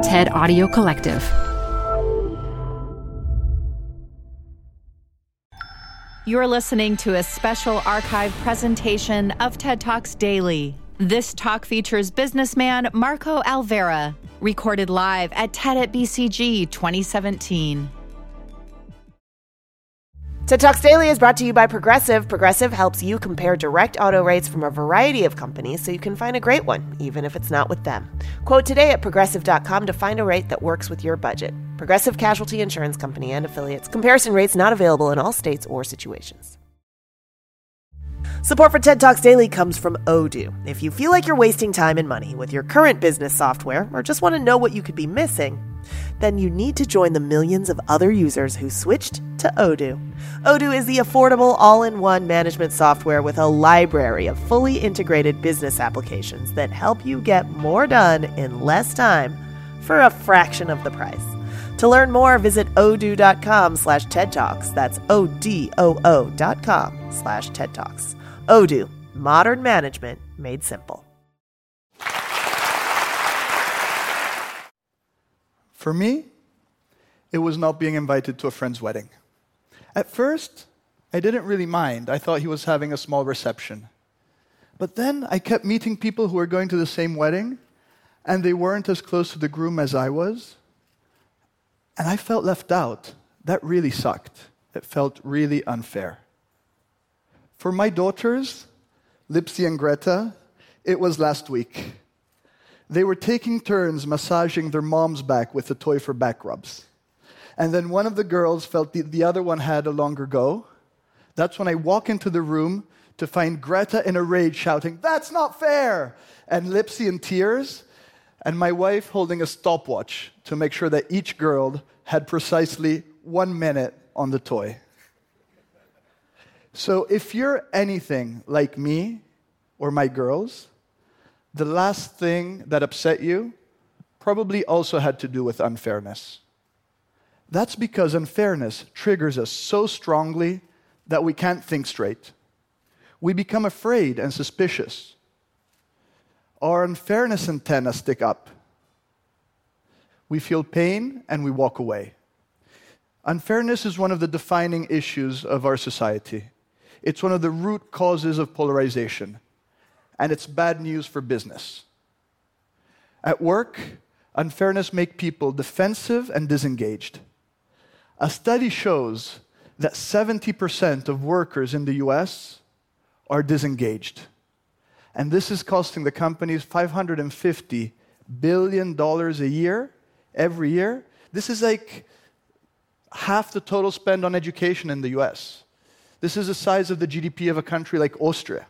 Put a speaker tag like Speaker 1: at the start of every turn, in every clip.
Speaker 1: TED Audio Collective.
Speaker 2: You're listening to a special archive presentation of TED Talks Daily. This talk features businessman Marco Alvera, recorded live at TED at BCG 2017.
Speaker 3: TED Talks Daily is brought to you by Progressive. Progressive helps you compare direct auto rates from a variety of companies so you can find a great one, even if it's not with them. Quote today at Progressive.com to find a rate that works with your budget. Progressive Casualty Insurance Company and Affiliates. Comparison rates not available in all states or situations. Support for TED Talks Daily comes from Odoo. If you feel like you're wasting time and money with your current business software or just want to know what you could be missing, then you need to join the millions of other users who switched to Odoo. Odoo is the affordable all-in-one management software with a library of fully integrated business applications that help you get more done in less time for a fraction of the price. To learn more, visit odoo.com/TED Talks. That's ODOO.com/TED Talks. Odoo, modern management made simple.
Speaker 4: For me, it was not being invited to a friend's wedding. At first, I didn't really mind. I thought he was having a small reception. But then I kept meeting people who were going to the same wedding, and they weren't as close to the groom as I was. And I felt left out. That really sucked. It felt really unfair. For my daughters, Lipsy and Greta, it was last week. They were taking turns massaging their mom's back with a toy for back rubs. And then one of the girls felt the other one had a longer go. That's when I walk into the room to find Greta in a rage shouting, "That's not fair!" and Lipsy in tears, and my wife holding a stopwatch to make sure that each girl had precisely 1 minute on the toy. So if you're anything like me or my girls, the last thing that upset you probably also had to do with unfairness. That's because unfairness triggers us so strongly that we can't think straight. We become afraid and suspicious. Our unfairness antennas stick up. We feel pain and we walk away. Unfairness is one of the defining issues of our society. It's one of the root causes of polarization. And it's bad news for business. At work, unfairness makes people defensive and disengaged. A study shows that 70% of workers in the US are disengaged. And this is costing the companies $550 billion a year, every year. This is like half the total spend on education in the US. This is the size of the GDP of a country like Austria.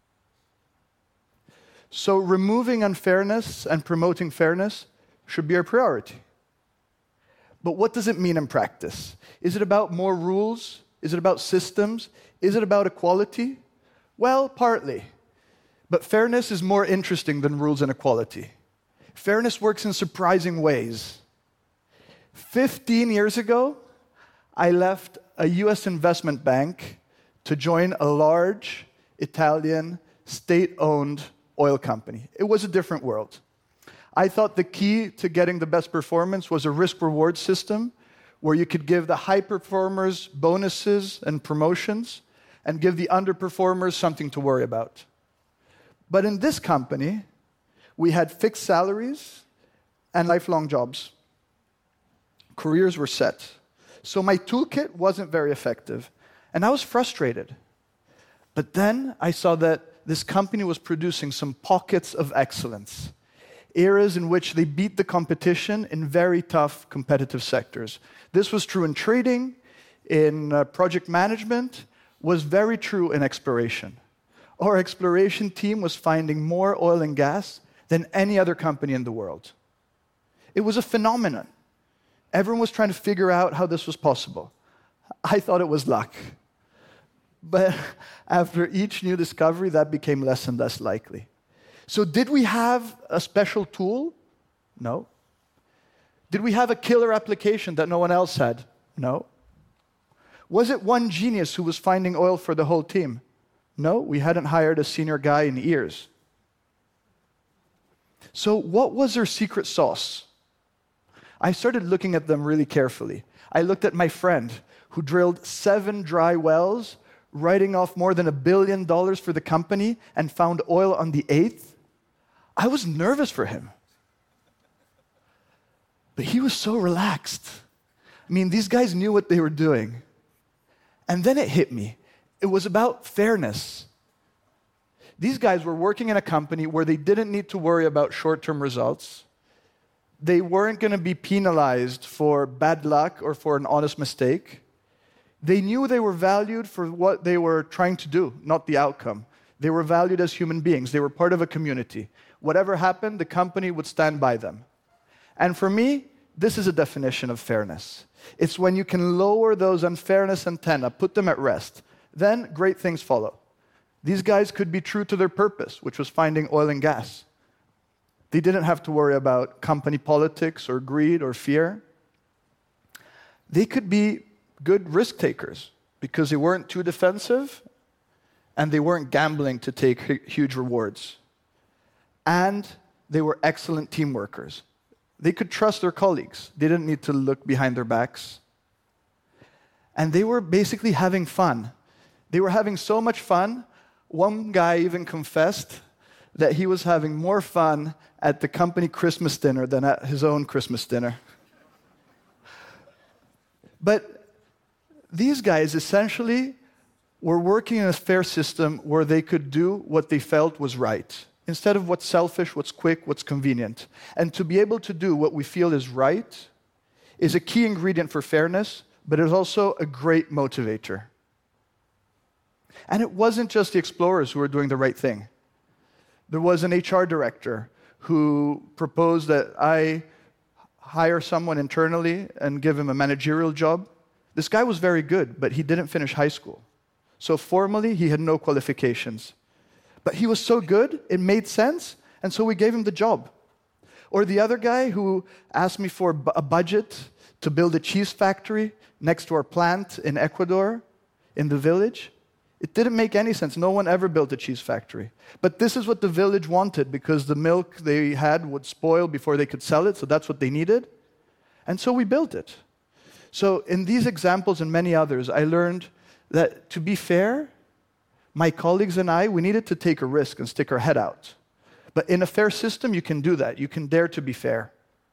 Speaker 4: So removing unfairness and promoting fairness should be our priority. But what does it mean in practice? Is it about more rules? Is it about systems? Is it about equality? Well, partly. But fairness is more interesting than rules and equality. Fairness works in surprising ways. 15 years ago, I left a US investment bank to join a large Italian state-owned oil company. It was a different world. I thought the key to getting the best performance was a risk-reward system where you could give the high performers bonuses and promotions and give the underperformers something to worry about. But in this company, we had fixed salaries and lifelong jobs. Careers were set. So my toolkit wasn't very effective, and I was frustrated. But then I saw that this company was producing some pockets of excellence, areas in which they beat the competition in very tough competitive sectors. This was true in trading, in project management, was very true in exploration. Our exploration team was finding more oil and gas than any other company in the world. It was a phenomenon. Everyone was trying to figure out how this was possible. I thought it was luck. But after each new discovery, that became less and less likely. So did we have a special tool? No. Did we have a killer application that no one else had? No. Was it one genius who was finding oil for the whole team? No, we hadn't hired a senior guy in years. So what was their secret sauce? I started looking at them really carefully. I looked at my friend who drilled 7 dry wells, writing off more than $1 billion for the company, and found oil on the 8th. I was nervous for him. But he was so relaxed. I mean, these guys knew what they were doing. And then it hit me. It was about fairness. These guys were working in a company where they didn't need to worry about short-term results. They weren't going to be penalized for bad luck or for an honest mistake. They knew they were valued for what they were trying to do, not the outcome. They were valued as human beings. They were part of a community. Whatever happened, the company would stand by them. And for me, this is a definition of fairness. It's when you can lower those unfairness antennae, put them at rest. Then great things follow. These guys could be true to their purpose, which was finding oil and gas. They didn't have to worry about company politics or greed or fear. They could be good risk takers because they weren't too defensive and they weren't gambling to take huge rewards. And they were excellent team workers. They could trust their colleagues. They didn't need to look behind their backs. And they were basically having fun. They were having so much fun, one guy even confessed that he was having more fun at the company Christmas dinner than at his own Christmas dinner. But these guys essentially were working in a fair system where they could do what they felt was right, instead of what's selfish, what's quick, what's convenient. And to be able to do what we feel is right is a key ingredient for fairness, but it is also a great motivator. And it wasn't just the explorers who were doing the right thing. There was an HR director who proposed that I hire someone internally and give him a managerial job. This guy was very good, but he didn't finish high school. So formally, he had no qualifications. But he was so good, it made sense, and so we gave him the job. Or the other guy who asked me for a budget to build a cheese factory next to our plant in Ecuador, in the village. It didn't make any sense. No one ever built a cheese factory. But this is what the village wanted because the milk they had would spoil before they could sell it, so that's what they needed. And so we built it. So in these examples and many others, I learned that to be fair, my colleagues and I, we needed to take a risk and stick our head out. But in a fair system, you can do that. You can dare to be fair.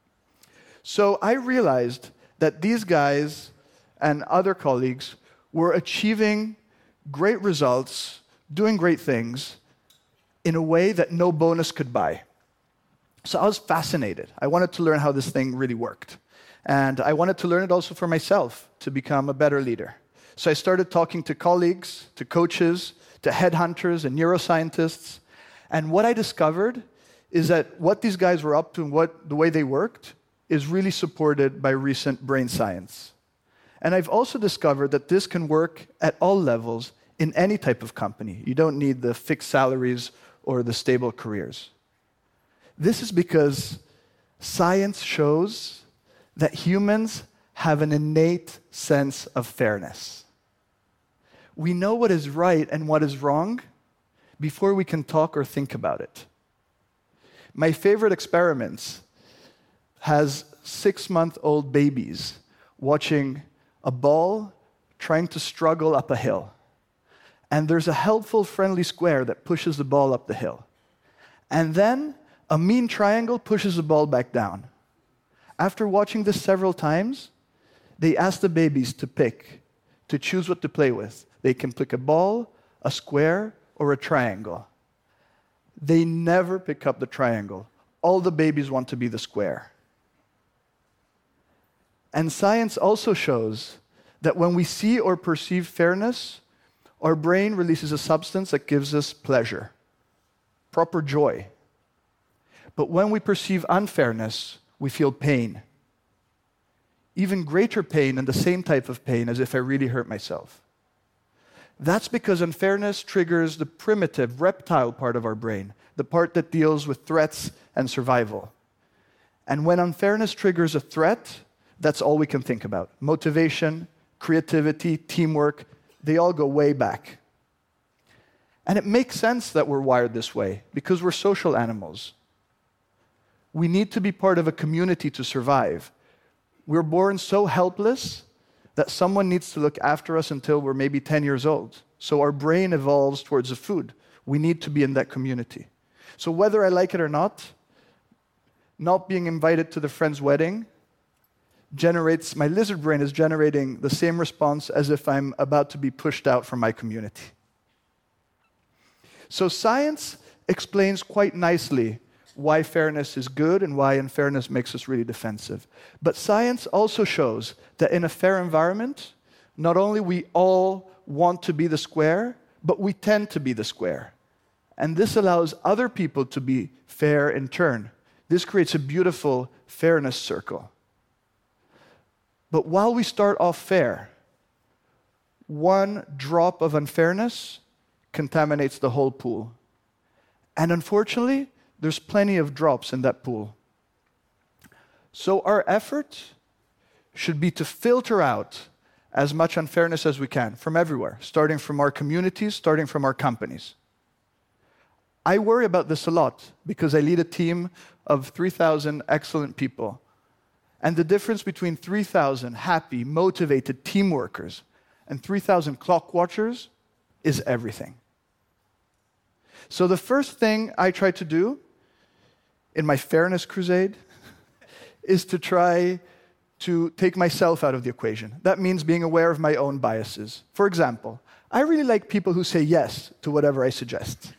Speaker 4: So I realized that these guys and other colleagues were achieving great results, doing great things in a way that no bonus could buy. So I was fascinated. I wanted to learn how this thing really worked. And I wanted to learn it also for myself to become a better leader. So I started talking to colleagues, to coaches, to headhunters and neuroscientists. And what I discovered is that what these guys were up to and the way they worked is really supported by recent brain science. And I've also discovered that this can work at all levels in any type of company. You don't need the fixed salaries or the stable careers. This is because science shows that humans have an innate sense of fairness. We know what is right and what is wrong before we can talk or think about it. My favorite experiments has 6-month-old babies watching a ball trying to struggle up a hill. And there's a helpful, friendly square that pushes the ball up the hill. And then a mean triangle pushes the ball back down. After watching this several times, they ask the babies to choose what to play with. They can pick a ball, a square, or a triangle. They never pick up the triangle. All the babies want to be the square. And science also shows that when we see or perceive fairness, our brain releases a substance that gives us pleasure, proper joy. But when we perceive unfairness, we feel pain. Even greater pain and the same type of pain as if I really hurt myself. That's because unfairness triggers the primitive, reptile part of our brain, the part that deals with threats and survival. And when unfairness triggers a threat, that's all we can think about. Motivation, creativity, teamwork, they all go way back. And it makes sense that we're wired this way, because we're social animals. We need to be part of a community to survive. We're born so helpless that someone needs to look after us until we're maybe 10 years old. So our brain evolves towards the food. We need to be in that community. So whether I like it or not being invited to the friend's wedding my lizard brain is generating the same response as if I'm about to be pushed out from my community. So science explains quite nicely why fairness is good and why unfairness makes us really defensive. But science also shows that in a fair environment, not only we all want to be the square, but we tend to be the square. And this allows other people to be fair in turn. This creates a beautiful fairness circle. But while we start off fair, one drop of unfairness contaminates the whole pool. And unfortunately, there's plenty of drops in that pool. So our effort should be to filter out as much unfairness as we can from everywhere, starting from our communities, starting from our companies. I worry about this a lot because I lead a team of 3,000 excellent people. And the difference between 3,000 happy, motivated team workers and 3,000 clock watchers is everything. So the first thing I try to do in my fairness crusade is to try to take myself out of the equation. That means being aware of my own biases. For example, I really like people who say yes to whatever I suggest.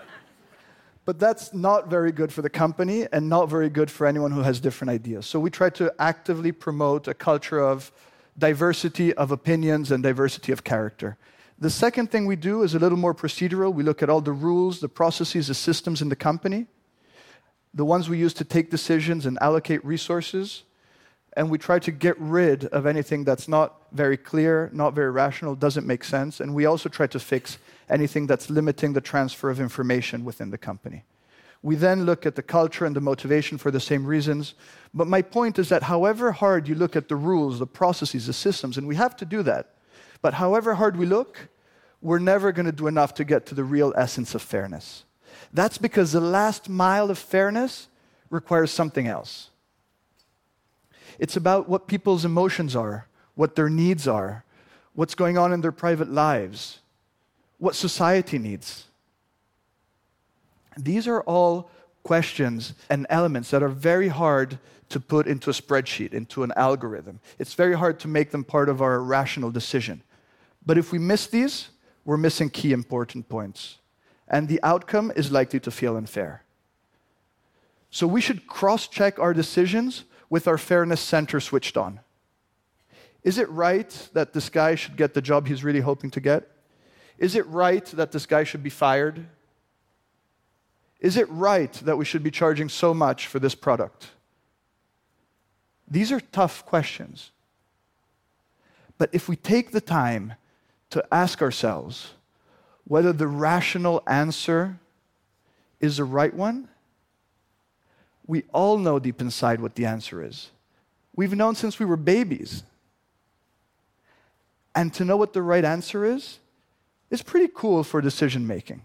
Speaker 4: But that's not very good for the company and not very good for anyone who has different ideas. So we try to actively promote a culture of diversity of opinions and diversity of character. The second thing we do is a little more procedural. We look at all the rules, the processes, the systems in the company, the ones we use to take decisions and allocate resources, and we try to get rid of anything that's not very clear, not very rational, doesn't make sense, and we also try to fix anything that's limiting the transfer of information within the company. We then look at the culture and the motivation for the same reasons, but my point is that however hard you look at the rules, the processes, the systems, and we have to do that, but however hard we look, we're never going to do enough to get to the real essence of fairness. That's because the last mile of fairness requires something else. It's about what people's emotions are, what their needs are, what's going on in their private lives, what society needs. These are all questions and elements that are very hard to put into a spreadsheet, into an algorithm. It's very hard to make them part of our rational decision. But if we miss these, we're missing key important points. And the outcome is likely to feel unfair. So we should cross-check our decisions with our fairness center switched on. Is it right that this guy should get the job he's really hoping to get? Is it right that this guy should be fired? Is it right that we should be charging so much for this product? These are tough questions. But if we take the time to ask ourselves whether the rational answer is the right one, we all know deep inside what the answer is. We've known since we were babies. And to know what the right answer is pretty cool for decision making.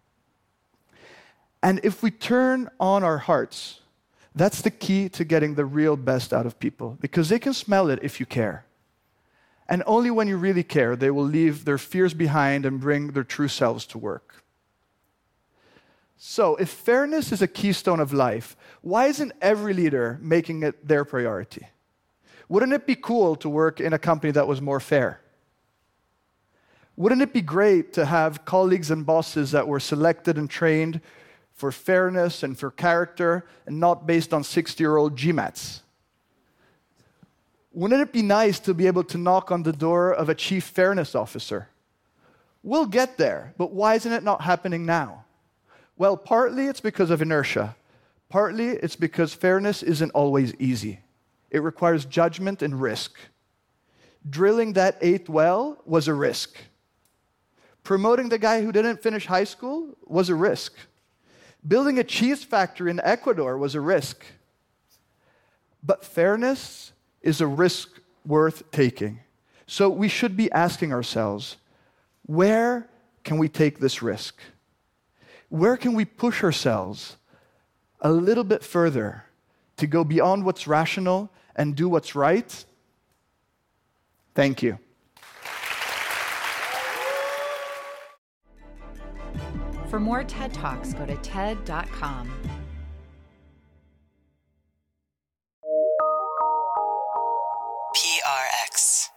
Speaker 4: And if we turn on our hearts, that's the key to getting the real best out of people, because they can smell it if you care. And only when you really care, they will leave their fears behind and bring their true selves to work. So, if fairness is a keystone of life, why isn't every leader making it their priority? Wouldn't it be cool to work in a company that was more fair? Wouldn't it be great to have colleagues and bosses that were selected and trained for fairness and for character and not based on 60-year-old GMATs? Wouldn't it be nice to be able to knock on the door of a chief fairness officer? We'll get there, but why isn't it not happening now? Well, partly it's because of inertia. Partly it's because fairness isn't always easy. It requires judgment and risk. Drilling that 8th well was a risk. Promoting the guy who didn't finish high school was a risk. Building a cheese factory in Ecuador was a risk. But fairness is a risk worth taking. So we should be asking ourselves, where can we take this risk? Where can we push ourselves a little bit further to go beyond what's rational and do what's right, thank you.
Speaker 2: For more TED Talks, go to TED.com.
Speaker 1: PRX.